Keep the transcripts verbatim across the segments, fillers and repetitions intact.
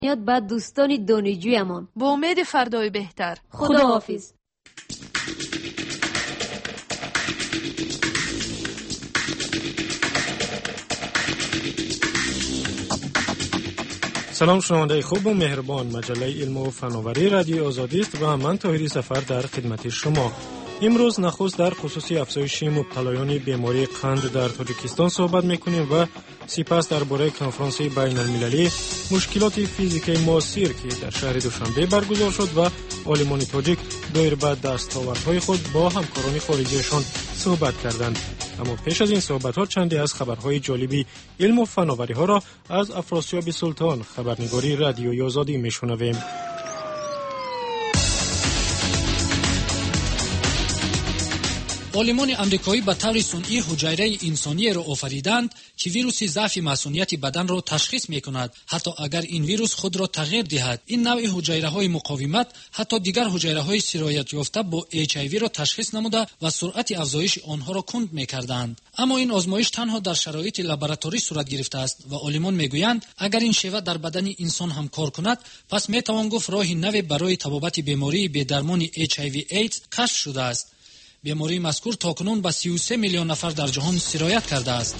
یاد بعد دوستان دانشجویمان. با امید فردای بهتر. خداحافظ. سلام شنونده خوب و مهربان، مجله علم و فناوری رادیو آزادی است و من طاهری سفر در خدمت شما. امروز نخست در خصوص افزایش مبتلایان بیماری قند در تاجیکستان صحبت میکنیم و سپس درباره کنفرانس بین المللی مشکلات فیزیکی معاصر که در شهر دوشنبه برگزار شد و عالمان تاجیک دایر به دستاوردهای خود با همکاران خارجیشان صحبت کردند. اما پیش از این صحبت ها چندی از خبرهای جالبی علم و فناوری ها را از افراسیاب سلطان، خبرنگاری رادیوی آزادی میشنویم. عالمان امریکایی به طور صنعی حجره انسانی را آفریدند که ویروس ضعف مسئولیت بدن را تشخیص می‌کند. حتی اگر این ویروس خود را تغییر دهد، این نوع حجره‌های مقاومت حتی دیگر حجره‌های سرایت یافته با اچ آی وی را تشخیص نموده و سرعت افزایش آنها را کند می‌کردند. اما این آزمایش تنها در شرایط لابراتوری صورت گرفته است و عالمان می‌گویند اگر این شیوه در بدن انسان هم کار کند، پس می‌توان گفت راه نو برای تبابت بیماری به درمان اچ آی وی ایدز کشف شده است. بیماری مذکور تاکنون به سی و سه میلیون نفر در جهان سرایت کرده است.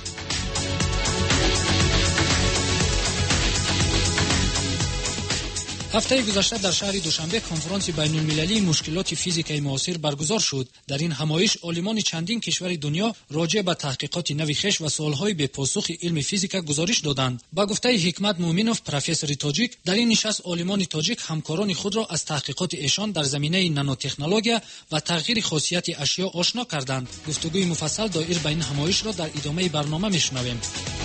هفته گذشته در شهر دوشنبه کنفرانس بین المللی مشکلات فیزیکی معاصر برگزار شد. در این همایش عالمان چندین کشور دنیا راجع به تحقیقات نوی خویش و سوالهای به پاسخ علم فیزیک گزارش دادند. با گفته حکمت مومنوف، پروفسور تاجیک، در این نشست عالمان تاجیک همکاران خود را از تحقیقات ایشان در زمینه نانوتکنولوژی و تغییر خاصیت اشیا آشنا کردند. گفتگوی مفصل دایر بین همایش را در ادامه برنامه میشنویم.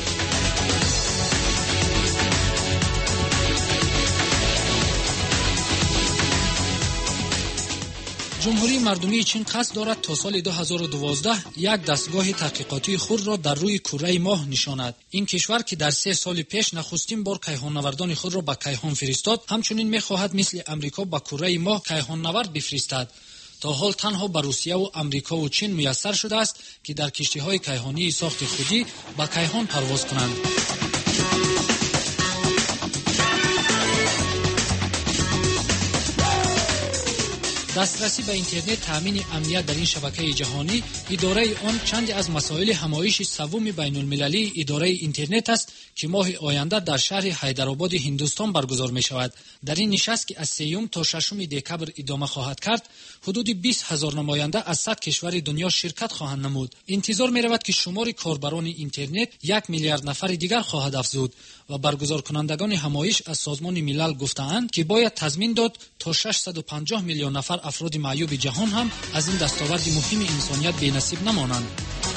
جمهوری مردمی چین قصد دارد تا سال دو هزار و دوازده یک دستگاه تحقیقاتی خود را در روی کره ماه نشاند. این کشور که در سه سال پیش نخستین بار کیهان‌نوردان خود را به کیهان فرستاد، همچنین می‌خواهد مثل امریکا به کره ماه کیهان‌نورد بفرستد. تا حال تنها به روسیه و امریکا و چین میسر شده است که در کشتی‌های کیهانی ساخت خودی به کیهان پرواز کنند. دسترسی به اینترنت تامین امنیت در این شبکه جهانی اداره آن چند از مسائل همایش سوم بین المللی اداره اینترنت است که ماه آینده در شهر حیدرآباد هندوستان برگزار می شود. در این نشست که از سوم تا ششم دکبر ادامه خواهد کرد، حدود بیست هزار نماینده از صد کشور دنیا شرکت خواهند نمود. انتظار می رود که شمار کاربران اینترنت یک میلیارد نفر دیگر خواهد افزود و برگزار کنندگان همایش از سازمان ملل گفتند که باید تضمین داد تا ششصد و پنجاه میلیون نفر افراد معیوب جهان هم از این دستاورد مهم انسانیت بی‌نصیب نمانند.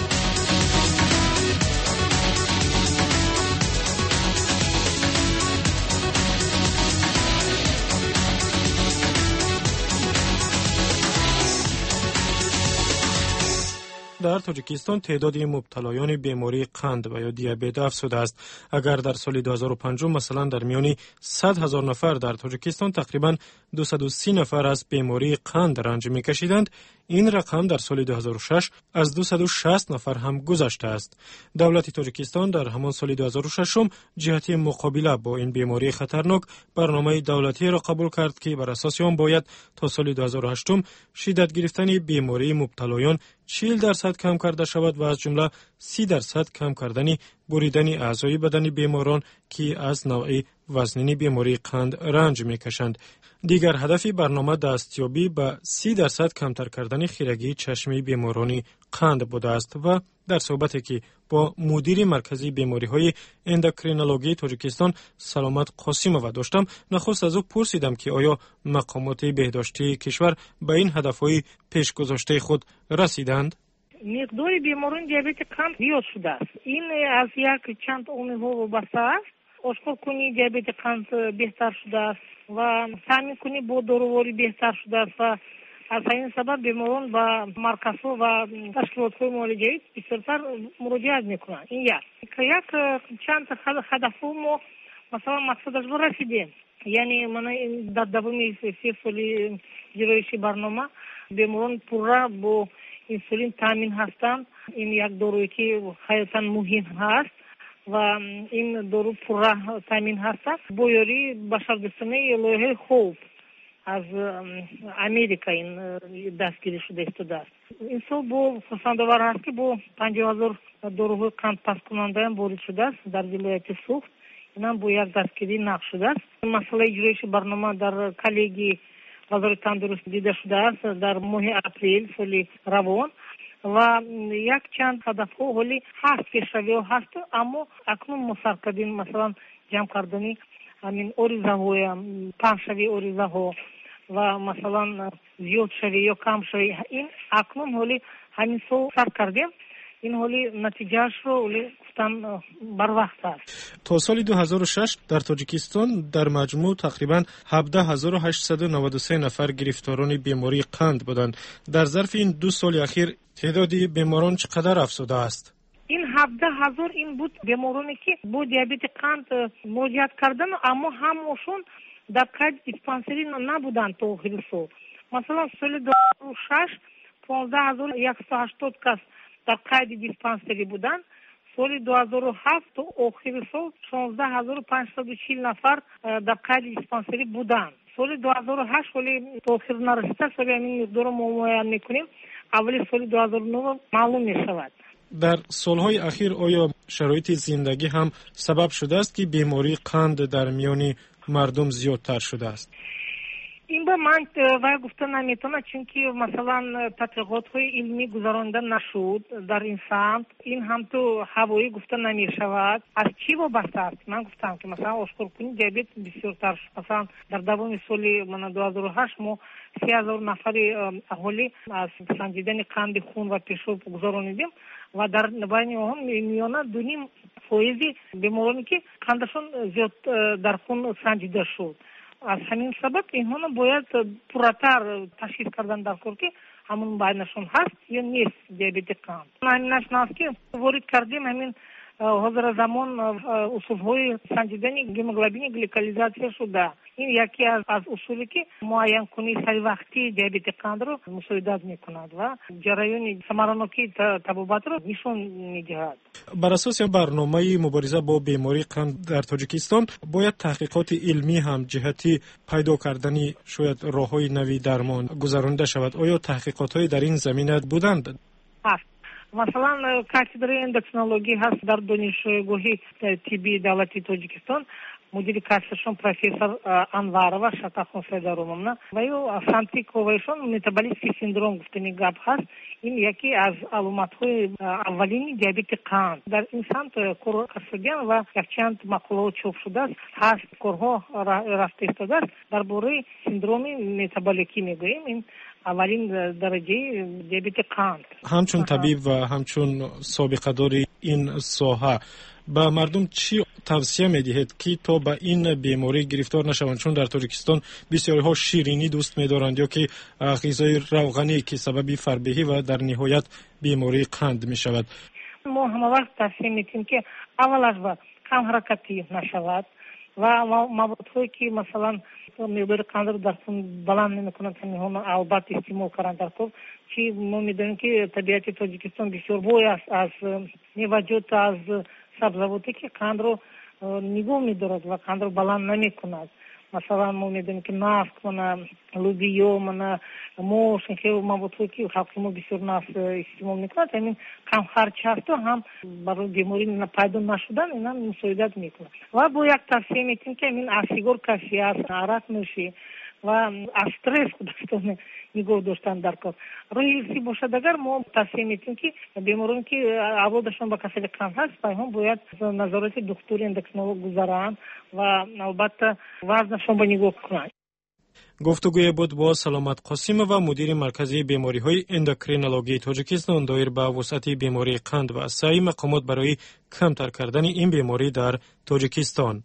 در تاجیکستان تعداد مبتلایان بیماری قند و یا دیابت افزوده است. اگر در سال دو هزار و پنج مثلا در میان صد هزار نفر در تاجیکستان تقریباً دویست و سی نفر از بیماری قند رنج می‌کشیدند، این رقم در سال دو هزار و شش از دویست و شصت نفر هم گذشته است. دولت تاجیکستان در همان سال دو هزار و شش جهت مقابله با این بیماری خطرناک برنامه دولتی را قبول کرد که بر اساس آن باید تا سال دو هزار و هشت شدت گرفتن بیماری مبتلایان چهل درصد کم کرده شود و از جمله سی درصد کم کردن بریدن اعضای بدن بیماران که از نوع وزنین بیماری قند رنج می‌کشند. دیگر هدف برنامه دستیابی به سی درصد کمتر کردن خیرگی چشمی بیماران قند بوده است و در صحبتی که با مدیر مرکزی بیماری‌های اندوکرینولوژی تاجیکستان سلامت قاسموف داشتم، نخست از او پرسیدم که آیا مقامات بهداشتی کشور به این هدف‌های پیش‌گذاشته خود رسیدند؟ مقدار بیماران دیابت قند زیاد شده است. این از یک چند عامل وابسته است. آشکار کنی دیابت قند بهتر شده است و تامین کنی با داروواری بهتر شده است و از این سبب بیماران با مرکزها و تشکیلات‌های معالجه‌ای بسیارتر مراجعت میکنند. این یک یک چند هدف ما مثلا مقصدش رو رسیدیم. یعنی من در دوام سه سالی جرایشی برنامه بیماران پورا با انسولین تامین هستند. این یک دارویی که حیاتاً مهم هست و این دارو پرراه تامین هست با یاری بشردوستانه لایحه خوب از امریکا این دستگیری شده است. این سال با خرسندآور هست که با پنجاه هزار داروهای قند پس کننده هم وارد شده است در ولایت سوخت. این هم با یک دستگیری نقش شده است. مسئله اجرایش برنامه در کلیگی وزارت تندرست دیده شده است در ماه اپریل سال روان و یک چند هدف ها ولی هست پیشروی ها هست اما اکنون مسرکدین مثلا جمع کردنی همین اوریزه های پنج شوی اوریزه ها و مثلا زیاد شوی یا کم شوی این اکنون ولی همین سو سر کردیم این ولی نتیجهش رو ولی گفتن بر وقت است. تا سال دو هزار و شش در تاجیکستان در مجموع تقریبا هفده هزار و هشتصد و نود و سه نفر گرفتاران بیماری قند بودند. در ظرف این دو سال اخیر تعداد بیماران چقدر افزوده است؟ این هفده هزار این بود بیمارانی که با دیابت قند مراجعت کردن اما همشون در قید دیسپانسری نبودند تا آخر سال. مثلا سال دو هزار و شش پانزده هزار و صد و هشتاد کس در قید دیسپانسری بودند. سال دو هزار و هفت تا آخر سال شانزده هزار و پانصد و چهل نفر در قید دیسپانسری بودند. سال دو هزار و هشت ولی تا آخر نرسیده سال همین مقدار رو معاینه میکنیم. اولی سال دو هزار و نه معلوم میشود. در سالهای اخیر آیا شرایط زندگی هم سبب شده است که بیماری قند در میان مردم زیادتر شده است؟ این با من وای گفته نمیتونه چون که مثلا تحقیقات های علمی گذرانده نشد در این سمت این هم تو هوایی گفته نمیشود. از چی وابسته است؟ من گفتم که مثلا آشکار کنیم دیابت بسیار تر شد. مثلا در دوام سال من دو هزار و هشت ما سه هزار نفر اهالی از سنجیدن قند خون و پیشاب گذراندیم و در بین آنها میانه دو نیم فایزی بیمارانی که قندشون زیاد در خون سنجیده شد. از همین سبب اینها باید پرتر تشخیص کردن در کار که همون بینشون هست یا نیست دیابت قند. همین نشناس که وارد کردیم همین حاضر زمان اصول های سنجیدن هموگلوبین گلیکالیزاسیون شده. این یکی از از اصولی که معین کنی سری وقتی دیابت قند رو مساعدت میکند و جریان ثمراناکی طبابت رو نشون میدهد. بر اساس برنامه مبارزه با بیماری قند در تاجیکستان باید تحقیقات علمی هم جهتی پیدا کردنی شاید راههای نوی درمان گذرانده شود. آیا تحقیقات در این زمینه بودند؟ هست. مثلا کاتدرای اندوکرینولوژی هست در دانشگاه طبی دولتی تاجیکستان. مدیر کارشون پروفسور انوارова شاتاخون فедоровна و یا سانتیکوویشون متابولیستی سیندروم گفتنی گپ هست. این یکی از علامت‌های اولین دیابت قند در این سمت کار کردن و یک چند مقاله چاپ شده است. هست کارها رفته ایستاده است درباره سیندروم متابولیکی میگوییم. این اولین درجه دیابت قند. همچون طبیب و همچون سابقه داری این ساحه با مردم چی توصیه میدهید که تا به این بیماری گرفتار نشوند؟ چون در تاجیکستان بسیاری ها شیرینی دوست می‌دارند یا که غذای روغنی که سبب فربهی و در نهایت بیماری قند می‌شود. ما همه وقت توصیه می‌کنیم که اول از وقت کم حرکتی نشود و موادهایی که مثلا مقدار قند رو در خون بلند نمی‌کنند همین البته استعمال کردن در خود چی ما می‌دونیم که طبیعت تاجیکستان بسیار بوی است از میوه‌جات از سبزیجاتی که قند رو نگاه می‌دارد و قند رو بلند نمی‌کند. مثلا ما می‌دونیم که نفت من لوبیا من موش که موادهایی که خلق ما بسیار نفت استعمال می‌کنند همین کم خرچ هست و هم برای بیماری پیدا نشدن اینا مساعدت می‌کنند. و با یک توصیه می‌کنیم که این سیگار کشی است عرق نوشی و استرس خودشون نگاه داشتن در کار روی سی باشد. اگر ما توصیه می‌کنیم که بیمارانی که اولادشون با کسل قند هست پیام باید نظارت دکتر اندوکرینولوژ گذارن و البته وزنشون با نگاه کنند. گفتگوی بود با سلامت قاسم و مدیر مرکزی بیماری‌های اندوکرینولوژی تاجیکستان دایر به وسعت بیماری قند و سعی مقامات برای کمتر کردن این بیماری در تاجیکستان.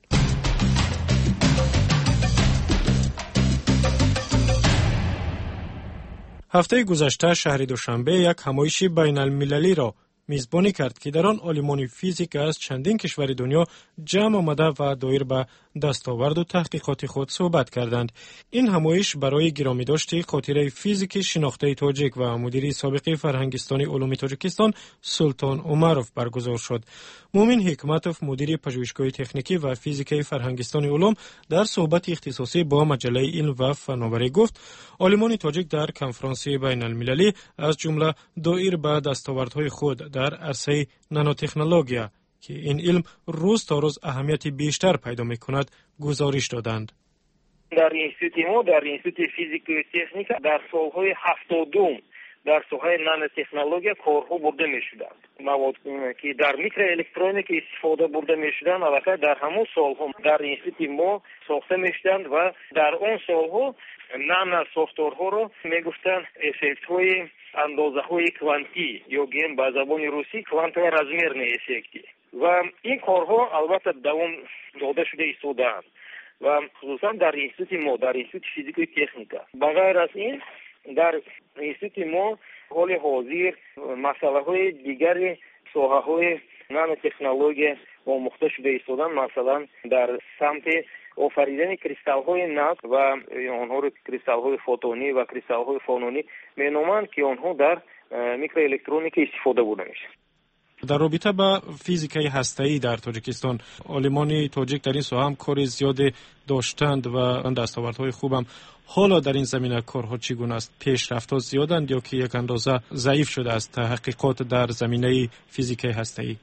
هفته گذشته شهر دوشنبه یک همایش بین المللی را میزبانی کرد که در آن عالمان فیزیک از چندین کشور دنیا جمع آمده و دایر به دستاورد و تحقیقات خود صحبت کردند. این همایش برای گرامی داشته خاطره فیزیک شناخته تاجیک و مدیری سابق فرهنگستانی علوم تاجیکستان سلطان عمروف برگزار شد. مومن حکمتوف مدیر پژوهشگاه تکنیکی و فیزیک فرهنگستانی علوم در صحبت اختصاصی با مجله علم و فناوری گفت عالمان تاجیک در کنفرانس بین المللی از جمله دایر به دستاوردهای خود در عرصه نانوتکنولوژی که این علم روز تا روز اهمیت بیشتر پیدا می‌کند گزارش دادند. در اینستیتوت ما در اینستیتوت فیزیک و تکنیک در سالهای هفتادم در ساحه نانوتکنولوژی کارها برده می‌شدند. مواد که در میکروالکترونیک استفاده برده می‌شدند البته در همون سالها در اینستیتوت ما ساخته می‌شدند و در اون سالها نانو ساختارها رو میگفتن افکت‌های اندازه‌های کوانتی یا گیم با زبان روسی کوانتوво размерные افکتی و این کارها البته دوام داده شده ایستادند و خصوصا در اینستیتوت ما در اینستیتوت فیزیک و تکنیک بغیر از این در اینستیتوت ما حال حاضر مسائل دیگر ساحه‌های نانوتکنولوژی آموخته شده ایستادند. مثلا در سمت آفریدن کریستال‌های نفت و آنها رو کریستال‌های فوتونی و کریستال‌های فانونی مینامند که آنها در میکروالکترونیک استفاده برده میشه. در رابطه با فیزیکای هسته‌ای در تاجیکستان عالمان تاجیک در این ساحه هم کار زیاد داشتند و آن دستاوردهای خوبم. حالا در این زمینه کارها چگونه است؟ پیشرفت‌ها زیادند یا که یک اندازه ضعیف شده است تحقیقات در زمینه فیزیکای هسته‌ای؟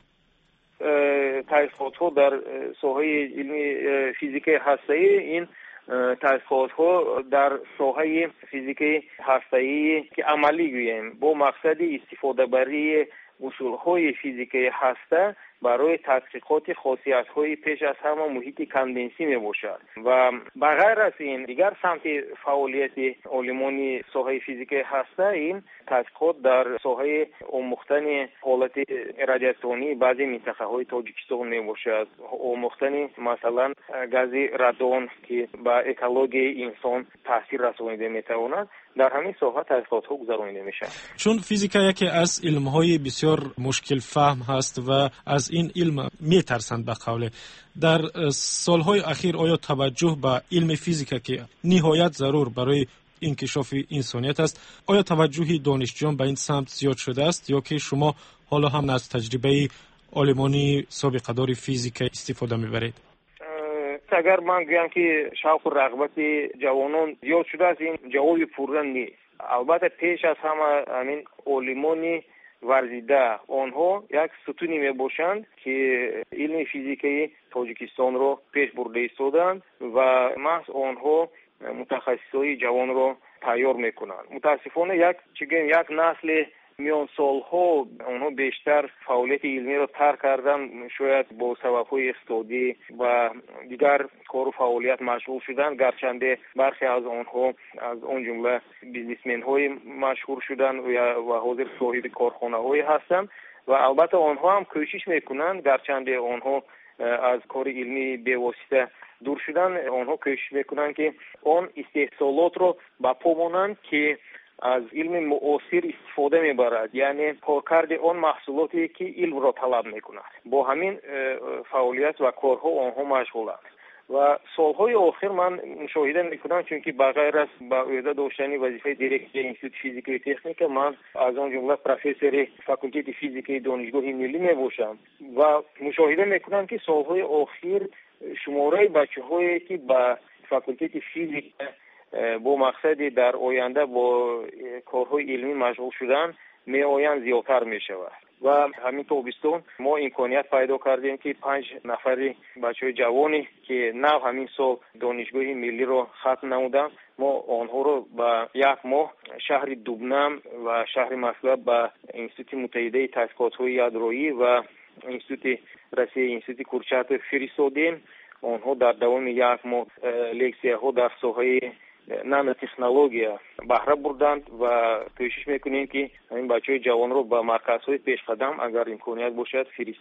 تحقیقات در ساحه علمی فیزیک هسته‌ای این تحقیقات ها در ساحه فیزیک هسته‌ای که عملی گوییم با مقصد استفاده بری اصول های فیزیک هسته برای تحقیقات خاصیت های پیش از همه محیط کندنسی می باشد و بغیر از این دیگر سمت فعالیت علمانی ساحه فیزیک هسته این تحقیقات در ساحه آموختن حالت رادیاسیونی بعضی منطقه های تاجیکستان می باشد، آموختن مثلا گاز رادون که با اکولوژی انسان تاثیر رسانیده می تواند در همین ساحه تحقیقات ها گذرانیده میشه. چون فیزیک یکی از علم های بسیار مشکل فهم هست و از این علم میترسند به قول در سالهای اخیر آیا توجه به علم فیزیک که نهایت ضرور برای انکشاف انسانیت است آیا توجه دانشجویان به این سمت زیاد شده است یا که شما حالا هم از تجربه عالمانی سابقه دار فیزیک استفاده میبرید؟ اگر من گویم که شوق و رغبت جوانان زیاد شده است این جواب پررنگ نیست. البته پیش از همه همین علمانی ورزیده آنها یک ستونی می باشند که علم فیزیکی تاجیکستان رو پیش برده ایستادند و محض آنها متخصصای جوان رو تیار میکنند. متاسفانه یک چگیم یک نسل میان سالها اونها بیشتر فعالیت علمی رو ترک کردن، شاید با سبب‌های اقتصادی و دیگر کار و فعالیت مشغول شدن، گرچنده برخی از آنها از اون جمله بیزنسمن‌های مشهور شدن و حاضر صاحب کارخانه‌های هستند و البته آنها هم کوشش میکنند، گرچنده آنها از کار علمی به واسطه دور شدن، آنها کوشش میکنند که آن استحصالات رو با پا مانند که از علم معاصر استفاده میبرد، یعنی کارکرد آن محصولاتی که علم را طلب میکند. با همین فعالیت و کارها آنها مشغولند و سالهای آخر من مشاهده میکنم چون که بغیر از با عهده داشتن وظیفه دیرکتور اینستیتوت فیزیک و تکنیک من از آن جمله پروفسور فاکولته فیزیک دانشگاه ملی میباشم و مشاهده میکنم که سالهای آخر شماره بچه‌هایی که با فاکولته فیزیک با مقصد در آینده با کارهای علمی مشغول شدن می آیند زیادتر می شود و همین تابستون ما امکانیت پیدا کردیم که پنج نفر بچه جوانی که نو همین سال دانشگاه ملی رو ختم نمودن ما آنها رو با یک ماه شهر دوبنم و شهر مسقط با اینستیتوت متحده تحقیقات های یادرویی و اینستیتوت روسیه اینستیتوت کورچاتوف فرستادیم. آنها در دوام یک ماه لکسیه ها در ساحه نانوتکنولوژی بهره بردند و کوشش میکنیم که این بچه‌های جوان رو با مرکزهای پیش قدم اگر امکانیت باشد فرستیم.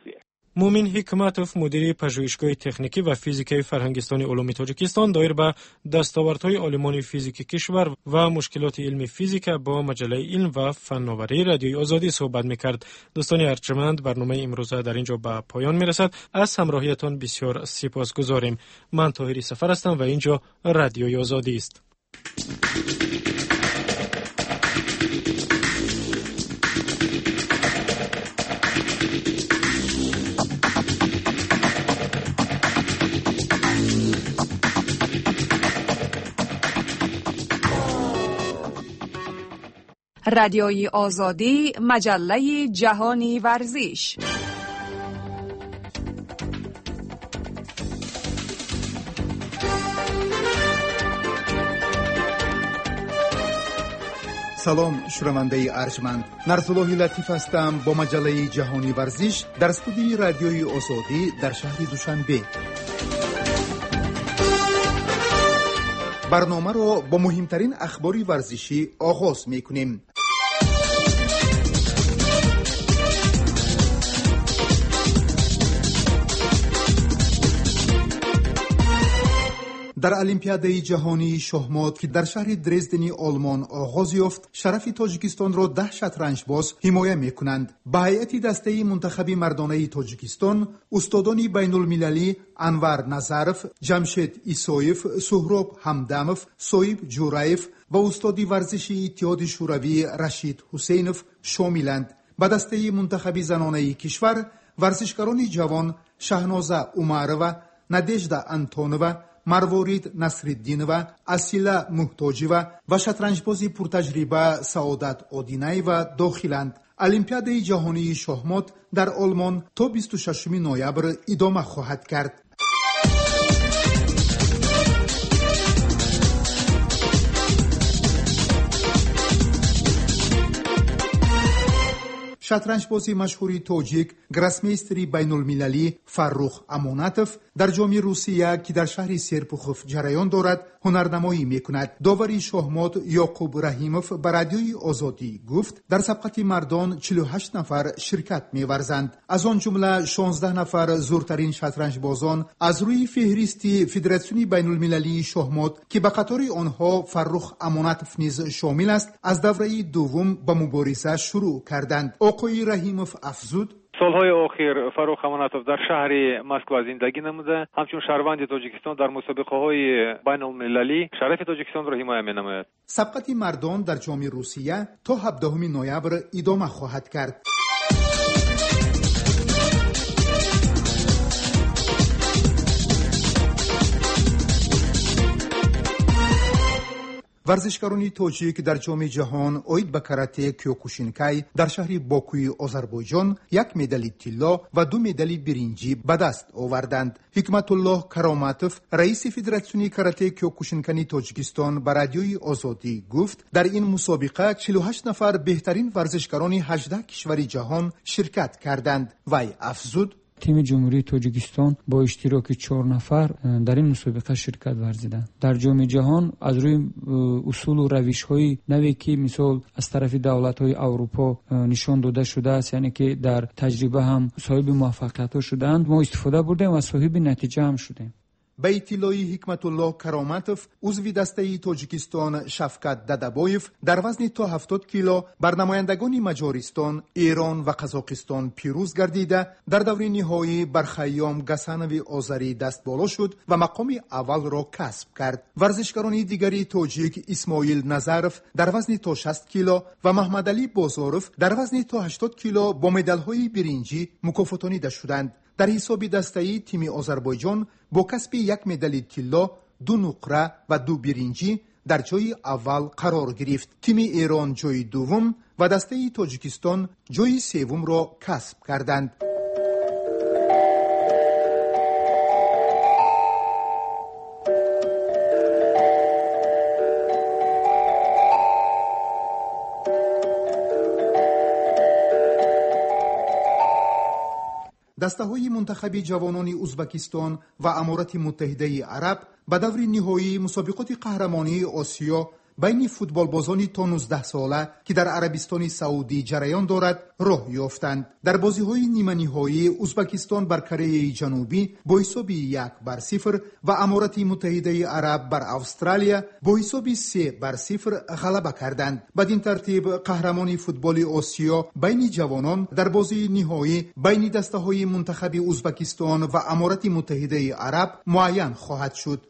مومین حکمتوف مدیر پژوهشگاه تکنیکی و فیزیکی فرهنگستان علوم تاجیکستان دایر به دستاوردهای آلمان فیزیک کشور و مشکلات علمی فیزیک با مجله علم و فناوری رادیوی آزادی صحبت می‌کرد. دوستان ارجمند، برنامه امروزه در اینجا به پایان می‌رسد. از همراهیتان بسیار سپاسگزاریم. من طاهری سفر هستم و اینجا رادیوی آزادی است. رادیوی آزادی، مجله جهانی ورزش. سلام شنونده ارجمند، نرسلوه لطیف هستم با مجله جهانی ورزش در استودیوی رادیوی آزادی در شهر دوشنبه. برنامه را با مهمترین اخبار ورزشی آغاز می‌کنیم. در المپیاد جهانی شاهمات که در شهر درزدن آلمان آغاز یافت، شرف تاجیکستان را ده شطرنج باز حمایت می‌کنند. به هیئت دسته منتخب مردانه تاجیکستان استادان بین المللی انور نظرف، جمشید ایسایف، سهراب همدمов، صایب جورایف و استاد ورزشی اتحاد شوروی رشید حسینوف شاملند. به دسته منتخب زنانه کشور ورزشکاران جوان شهنازه عمرova، نادژدا انتونова، مروارید نصرالدینова، اسیلا محتاجیوا و شطرنجباز پرتجربه سعادت آدینایوا داخلند. المپیاد جهانی شاهمات در آلمان تا بیست و ششم نوامبر ادامه خواهد کرد. شطرنجباز مشهور تاجیک گراسمیستر بین المللی فرخ امانتوف در جام روسیه که در شهر سرپوخوف جریان دارد هنرنمایی میکند. داوری شاهمات یعقوب رحیموف به رادیوی آزادی گفت در سبقت مردان چهل و هشت نفر شرکت می‌ورزند. از آن جمله شانزده نفر زورترین شطرنجبازان از روی فهرست فدراسیون بین المللی شاهمات که به قطار آنها فرخ امانتوف نیز شامل است از دوره دوم به مبارزه شروع کردند. آقای رحیموف افزود: سالهای آخر فرخ امانتوف در شهر مسکو زندگی نموده، همچون شهروند تاجیکستان در مسابقه های بین المللی شرف تاجیکستان را حمایت می‌نماید. سبقت مردان در جام روسیه تا هفدهم نوامبر ادامه خواهد کرد. ورزشکاران تاجیک در جام جهان اوید به کاراته کیوکوشینکای در شهر باکوی آذربایجان یک مدال طلا و دو مدال برنجی به دست آوردند. حکمت الله کرامتوف رئیس فدراسیون کاراته کیوکوشینکای تاجیکستان به رادیوی آزادی گفت در این مسابقه چهل و هشت نفر بهترین ورزشکاران هجده کشور جهان شرکت کردند. وی افزود: تیم جمهوری تاجیکستان با اشتراک چهار نفر در این مسابقه شرکت ورزیدند. در جام جهان از روی اصول و روش‌های نوی که مثال از طرف دولت‌های اروپا نشان داده شده است، یعنی که در تجربه هم صاحب موفقیت شدند، ما استفاده بردیم و صاحب نتیجه هم شدیم. به اطلاع حکمت الله کرامتوف عضو دسته تاجیکستان شفقت ددبایف در وزن تا هفتاد کیلو بر نمایندگان مجارستان، ایران و قزاقستان پیروز گردیده در دوره نهایی بر خیام گسنوی آذری دست بالا شد و مقام اول را کسب کرد. ورزشکاران دیگری تاجیک اسماعیل نظرف در وزن تا شصت کیلو و محمد علی بازارف در وزن تا هشتاد کیلو با مدال‌های برنجی مکافاتانیده شدند. در حساب دسته‌ای تیم آذربایجان با کسب یک مدال طلا، دو نقره و دو برنجی در جای اول قرار گرفت. تیم ایران جای دوم و دسته تاجیکستان جای سوم را کسب کردند. دسته‌های منتخب جوانان ازبکستان و امارات متحده عرب به دور نهایی مسابقات قهرمانی آسیا بین فوتبال بازان تا نوزده ساله که در عربستان سعودی جریان دارد راه یافتند. در بازی‌های نیمه نهایی ازبکستان بر کره جنوبی با حساب یک بر صفر و امارات متحده عرب بر استرالیا با حساب سه بر صفر غلبه کردند. بدین ترتیب قهرمانی فوتبال آسیا بین جوانان در بازی نهایی بین دسته‌های منتخب ازبکستان و امارات متحده عرب معین خواهد شد.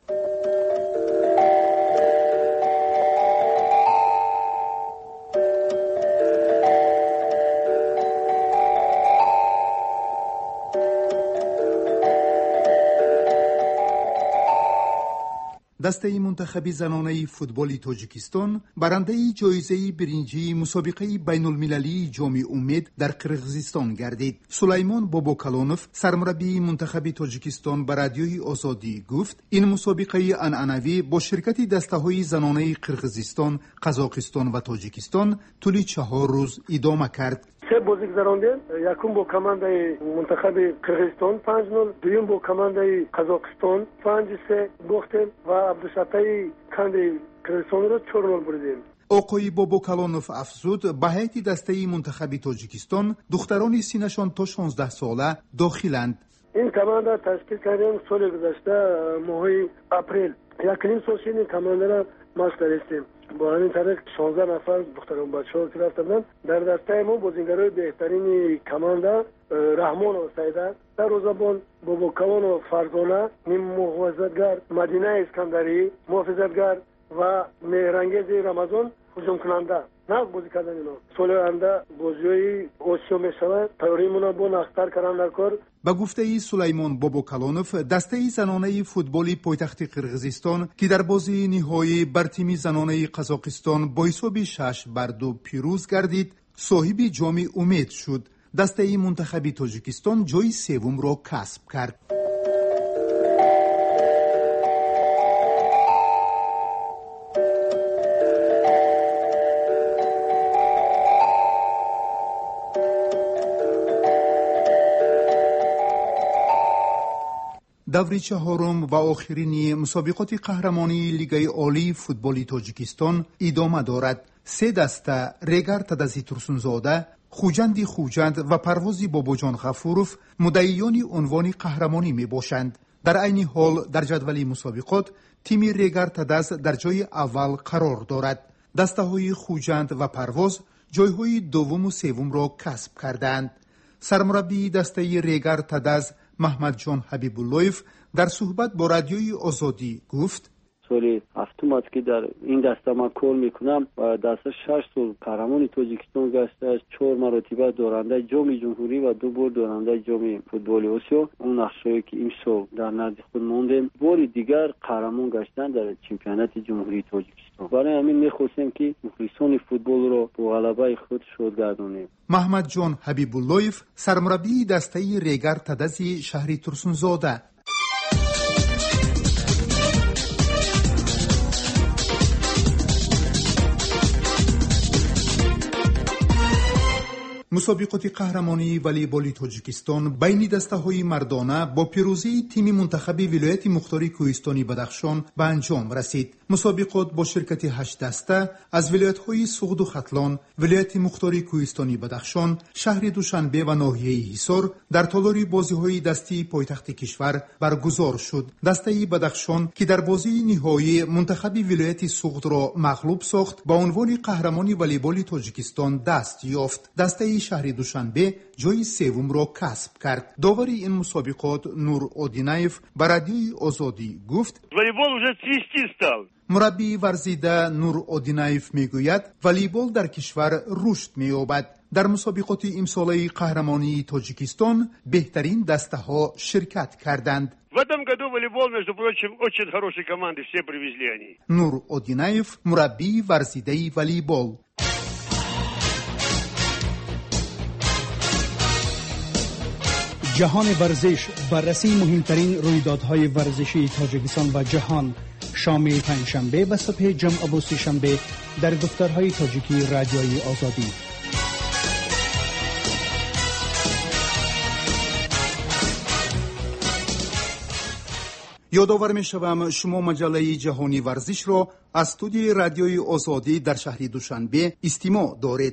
دسته منتخب زنانه فوتبال تاجیکستان برنده جایزه برنجی مسابقه بین المللی جام امید در قرقیزستان گردید. سلیمان باباکلونوف سرمربی منتخب تاجیکستان به رادیوی آزادی گفت این مسابقه عنعنوی با شرکت دسته های زنانه قرقیزستان، قزاقستان و تاجیکستان طول چهار روز ادامه کرد. سه بازی گذراندیم، یکم با کمانده منتخب قرقیزستان پنج نول، دویم با کمانده قزاقستان پنج سه باختیم و عبدالشتای کنده قرقیزستان را چهار نول بردیم. آقای باباکلونوف افزود به هیئت دسته منتخب تاجیکستان دختران سنشان تا شانزده ساله داخلند. این کمانده تشکیل کردیم سال گذشته ماه اپریل. یکم سال این کمانده را مشق داشتیم. با همین طریق شانزده نفر دختران بچه‌ها که رفتند. در دسته ما بازیگرای بهترین کمانده رحمان و سیده، در روزابان باباکوان و فرزانه، نیم محافظتگر مدینه اسکندری، محافظتگر و مهرانگیز رمضان هجوم کننده. نه بازی کردن اینا. سال آینده بازی‌های آسیا می‌شود. تیاریمون با نختر کردن در کار. با گفته سلیمان باباکلونوف دسته زنانه فوتبالی پایتخت قرقیزستان که در بازی نهایی بر تیم زنانه قزاقستان با حساب شش بر دو پیروز گردید صاحب جام امید شد. دسته منتخب تاجیکستان جای سوم را کسب کرد. دور چهارم و آخرین مسابقات قهرمانی لیگ عالی فوتبال تاجیکستان ادامه دارد. سه دسته ریگر تدزی ترسونزاده، خوجند خوجند و پروازی باباجان غفوروف مدعیان عنوان قهرمانی می باشند. در عین حال در جدول مسابقات تیم ریگر تدز در جای اول قرار دارد. دسته های خوجند و پرواز جایهای دوم و سوم را کسب کردند. سرمربی دسته ریگر تدز محمد جان حبیب اللهیف در صحبت با رادیوی آزادی گفت سال هفتم است که در این دسته من کار میکنم و دسته شش سال قهرمان تاجیکستان گشته است، چهار مرتبه دارنده جام جمهوری و دو بار دارنده جام فوتبال آسیا. اون نقشه‌ای که این سال در نزد خود موندیم بار دیگر قهرمان گشتن در چمپیونات جمهوری تاجیکستان. برای همین میخواستیم که مخلصان فوتبال را با غلبه خود شادگردانیم. محمد جان حبیب اللهیف سرمربی دسته ریگر تدزی شهری ترسونزاده. مسابقات قهرمانی والیبال تاجیکستان بین دسته‌های مردانه با پیروزی تیم منتخب ولایت مختار کوهستانی بدخشان به انجام رسید. مسابقات با شرکت هشت دسته از ولایت‌های سوغد و ختلان، ولایت مختار کوهستانی بدخشان، شهر دوشنبه و ناحیه حصار در تالار بازی‌های دستی پایتخت کشور برگزار شد. دسته بدخشان که در بازی نهایی منتخب ولایت سوغد را مغلوب ساخت با عنوان قهرمانی والیبال تاجیکستان دست یافت. دسته شهر دوشنبه جای سوم را کسب کرد. داوری این مسابقات نور اودینایف به رادیوی آزادی گفت والیبال уже цвести стал. مربی ورزیده نور اودینایف میگوید والیبال در کشور رشد می‌یابد. در مسابقات امساله قهرمانی تاجیکستان بهترین دسته ها شرکت کردند. В этом году волейбол, между прочим, очень хорошие команды все привезли они. نور اودینایف مربی ورزیده والیبال. جهان ورزش بررسی مهمترین رویدادهای ورزشی تاجیکستان و جهان شام پنجشنبه و صبح جمعه و سه‌شنبه در دفترهای تاجیکی رادیوی آزادی. یادآور می‌شوم شما مجله جهانی ورزش را از استودیوی رادیوی آزادی در شهر دوشنبه استماع دارید.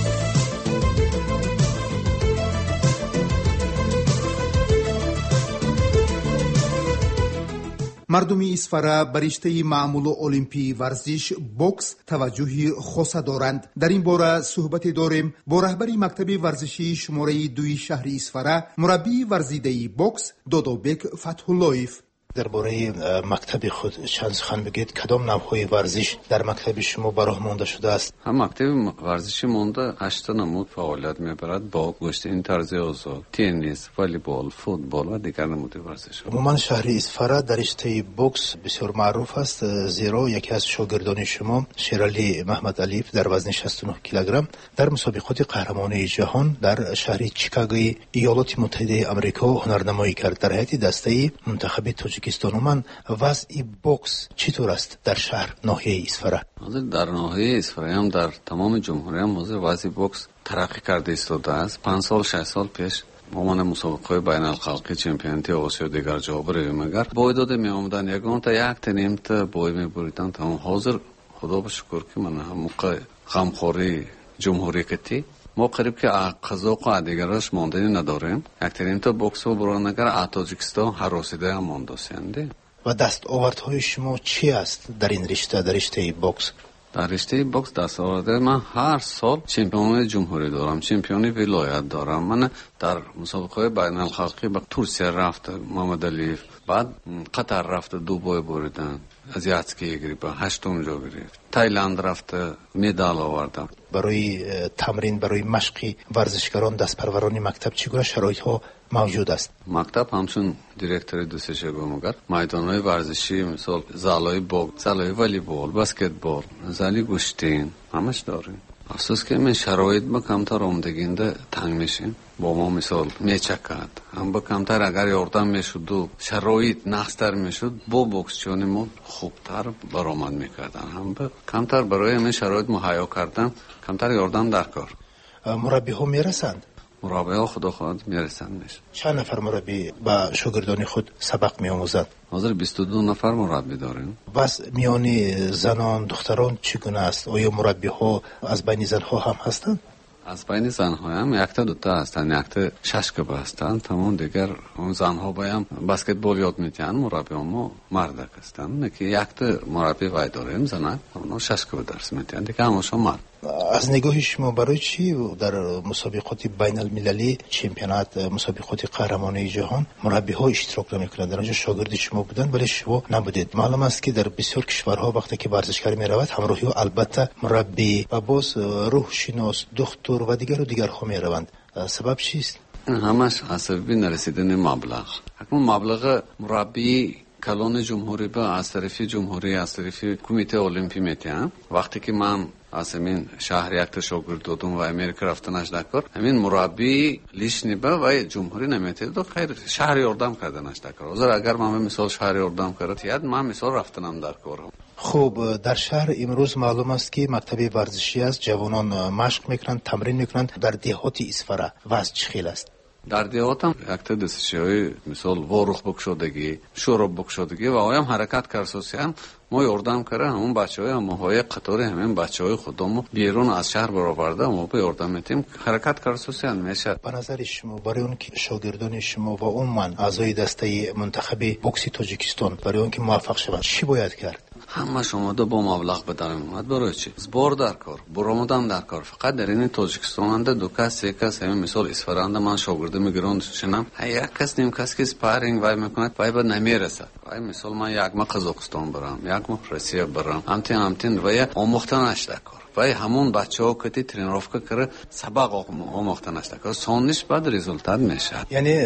مردم اسفره بر رشته معمول المپی ورزش بوکس توجه خاص دارند. در این باره صحبت داریم با رهبر مکتب ورزشی شماره دوی شهر اسفره، مربی ورزیده بوکس دادابک فتح‌اللهیف. درباره مکتب خود چند سخن بگید. کدام نوع‌های ورزش در مکتب شما براه مانده شده است؟ هم مکتب ورزشی مانده هشت نمود فعالیت میبرد با گشت این طرز آزاد: تنیس، والیبال، فوتبال و دیگر نمود ورزش. عموما شهر اسفره در رشته بوکس بسیار معروف است، زیرا یکی از شاگردان شما شیرعلی محمد علیف در وزن شصت و نه کیلوگرم در مسابقات قهرمانی جهان در شهر چیکاگو ایالات متحده آمریکا هنرنمایی کرد. در هیئت دسته منتخب تاجیکستان من وضع بوکس چطور است در شهر ناحیه اسفره؟ حاضر در ناحیه اسفره هم در تمام جمهوری هم حاضر وضع بوکس ترقی کرده ایستاده است. پنج سال شش سال پیش با من مسابقه بین الخلقی چمپیونتی آسیا دیگر جا برویم، اگر بوی داده می آمدن یگان تا یک تا نیم تا بوی می بریدن. تمام حاضر خدا به شکر که من هم موقع غمخوری جمهوری کتی ما قریب که قزاق و دیگرش ماندنی نداریم. یک تا نیم تا بوکس و برانگر تاجیکستان هر رسیده هم مانده سنده. و دستاوردهای شما چی است در این رشته، در رشته بوکس؟ در رشته بوکس دستاورده من هر سال چمپیون جمهوری دارم، چمپیون ولایت دارم. من در مسابقه بین الخلقی به ترکیه رفت محمد علیف، بعد قطر رفت دو بوی بریدن، از یاتسکی گرفت هشتم جا گرفت، تایلند رفت مدال آوردم. برای تمرین، برای مشق ورزشکاران دستپروران مکتب چگونه شرایط ها موجود است؟ مکتب همچون دیرکتور دوستش گفتم میدان‌های ورزشی مثل زالای بوکس، زالای والیبال، بسکتبال، زالی گوشتین همش داریم. افسوس که من شرایط با کمتر آمدگینده تنگ میشیم. با ما مثال میچکد هم با کمتر اگر یاردم میشد و شرایط نقصتر میشد با بوکس چونیمون خوبتر برآمد میکردن. هم با کمتر برای من شرایط مهیا کردن، کمتر یاردم در کار. مربی ها میرسند؟ مربی ها خدا خواهد میرسند میشه. چند نفر مربی با شاگردان خود سبق میآموزند؟ حاضر بیست و دو نفر مربی داریم. بس میانی زنان دختران چگونه است؟ آیا مربی ها از بین زن ها هم هستند؟ از بین زن ها هم یک تا دو تا هستند، یک تا شش که هستند. تمام دیگر اون زن ها بایم بسکتبال یاد میتین، مربی ما مردک هستند. نه که یک تا مربی وای داریم زنک، اونا شش که درس میتین دیگه همشون مرد. از نگاه شما برای چی در مسابقات بین المللی، چمپیونات، مسابقات قهرمانی جهان مربی ها اشتراک نمیکنند؟ در آنجا شاگرد شما بودند ولی شما نبودید. معلوم است که در بسیار کشورها وقتی که ورزشکار میرود همراهی و البته مربی و باز روح شناس، دکتر و دیگر و دیگر ها میروند. سبب چیست؟ همش حسابی نرسیدن مبلغ. اکنون مبلغ مربی کلان جمهوری با از طرف جمهوری از طرف کمیته المپی میتیم. وقتی که من از همین شهر یک تا شاگرد دادم و امریکا رفتنش دکار، همین مربی لیش نیبه و جمهوری نمیتید و خیر شهر یاردم کردنش دکار. حاضر اگر من مثال شهر یاردم کرد من مثال رفتنم در کارم. خوب، در شهر امروز معلوم است که مکتب ورزشی است، جوانان مشق میکنند، تمرین میکنند. در دهات اسفره وضع چخیل است؟ در دیهات هم یک تا دستشوی مثال واروخ بکشودگی، شوراب بکشودگی و آیم حرکت کرسوسی هم ما یاردم کرده. همون بچه های هم های قطاری همین بچه های خودمو بیرون از شهر برآورده ما به یاردم میتیم حرکت کرسوسی هم میشه. به نظر شما برای اون که شاگردان شما و عموما اعضای دسته منتخب بوکس تاجیکستان برای اون که موفق شوند چی باید کرد؟ همه شما دو با مبلغ بدارم اومد برای چی؟ زبار در کار، برآمدن در کار. فقط در این تاجیکستان انده دو کس سه کس همین مثال اسفره انده من شاگرد میگیرند شنم یک کس نیم کس که سپارینگ وای میکند وای بعد نمیرسد. وای مثال من یک ما قزاقستان برم، یک ما روسیه برم، همتین همتین وای آموختنش در کار. وای همون بچه‌ها که ترینروفکا کرده سبق آموختنش در کار سونش بعد رزولتات میشه. یعنی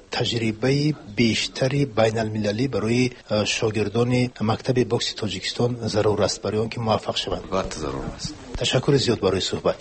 تجربه بیشتری بین المللی برای شاگردان مکتب بوکس تاجیکستان ضرور است برای آنکه موفق شوند. وقت ضرور است. تشکر زیاد برای صحبت.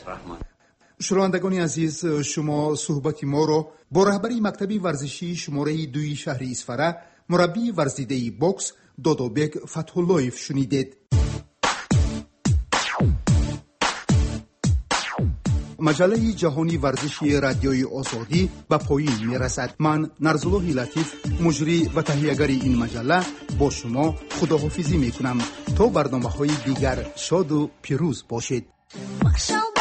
شنوندگان عزیز، شما صحبت ما را با رهبری مکتب ورزشی شماره دوی شهر اسفره، مربی ورزیده بوکس دادابک فتح‌اللهیف شنیدید. مجله جهانی ورزشی رادیوی آزادی به پایان میرسد. من نرزالله لطیف مجری و تهیه‌گر این مجله با شما خداحافظی میکنم تا برنامه‌های دیگر شاد و پیروز باشید.